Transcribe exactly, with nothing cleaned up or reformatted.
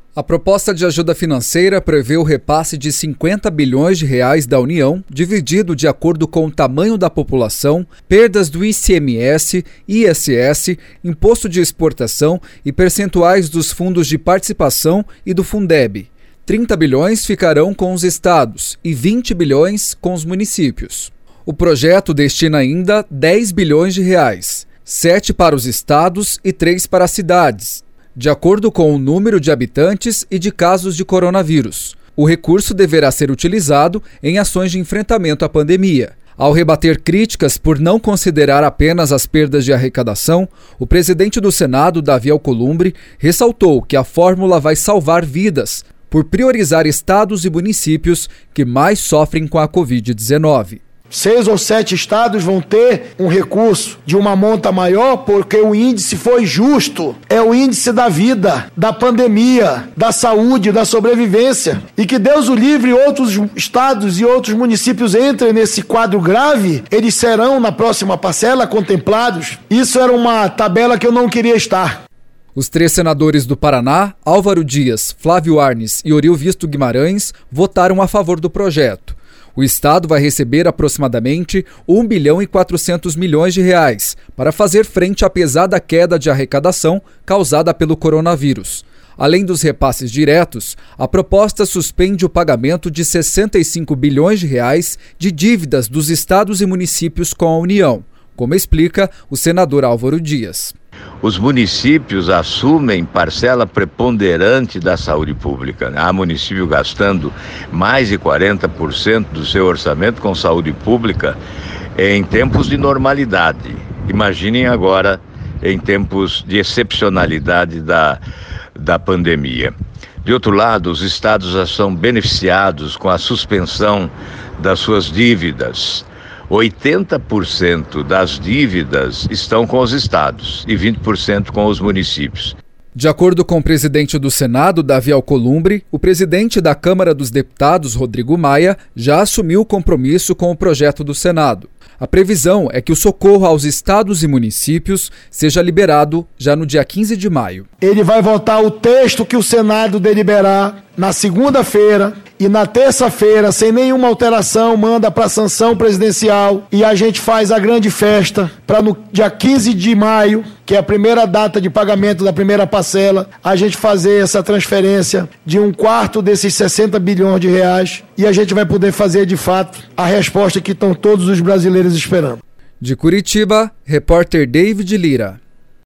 A proposta de ajuda financeira prevê o repasse de cinquenta bilhões de reais da União, dividido de acordo com o tamanho da população, perdas do I C M S, I S S, Imposto de Exportação e percentuais dos fundos de participação e do Fundeb. trinta bilhões ficarão com os estados e vinte bilhões com os municípios. O projeto destina ainda dez bilhões de reais, sete para os estados e três para as cidades, de acordo com o número de habitantes e de casos de coronavírus. O recurso deverá ser utilizado em ações de enfrentamento à pandemia. Ao rebater críticas por não considerar apenas as perdas de arrecadação, o presidente do Senado, Davi Alcolumbre, ressaltou que a fórmula vai salvar vidas por priorizar estados e municípios que mais sofrem com a covid dezenove. Seis ou sete estados vão ter um recurso de uma monta maior porque o índice foi justo. É o índice da vida, da pandemia, da saúde, da sobrevivência. E que Deus o livre, outros estados e outros municípios entrem nesse quadro grave, eles serão na próxima parcela contemplados. Isso era uma tabela que eu não queria estar. Os três senadores do Paraná, Álvaro Dias, Flávio Arnes e Orilvisto Guimarães, votaram a favor do projeto. O Estado vai receber aproximadamente um bilhão e quatrocentos milhões de reais para fazer frente à pesada queda de arrecadação causada pelo coronavírus. Além dos repasses diretos, a proposta suspende o pagamento de sessenta e cinco bilhões de reais de dívidas dos estados e municípios com a União, como explica o senador Álvaro Dias. Os municípios assumem parcela preponderante da saúde pública. Há município gastando mais de quarenta por cento do seu orçamento com saúde pública em tempos de normalidade. Imaginem agora em tempos de excepcionalidade da, da pandemia. De outro lado, os estados já são beneficiados com a suspensão das suas dívidas. oitenta por cento das dívidas estão com os estados e vinte por cento com os municípios. De acordo com o presidente do Senado, Davi Alcolumbre, o presidente da Câmara dos Deputados, Rodrigo Maia, já assumiu o compromisso com o projeto do Senado. A previsão é que o socorro aos estados e municípios seja liberado já no dia quinze de maio. Ele vai votar o texto que o Senado deliberar na segunda-feira e na terça-feira, sem nenhuma alteração, manda para a sanção presidencial e a gente faz a grande festa para no dia quinze de maio, que é a primeira data de pagamento da primeira parcela, a gente fazer essa transferência de um quarto desses sessenta bilhões de reais e a gente vai poder fazer, de fato, a resposta que estão todos os brasileiros esperando. De Curitiba, repórter David Lira.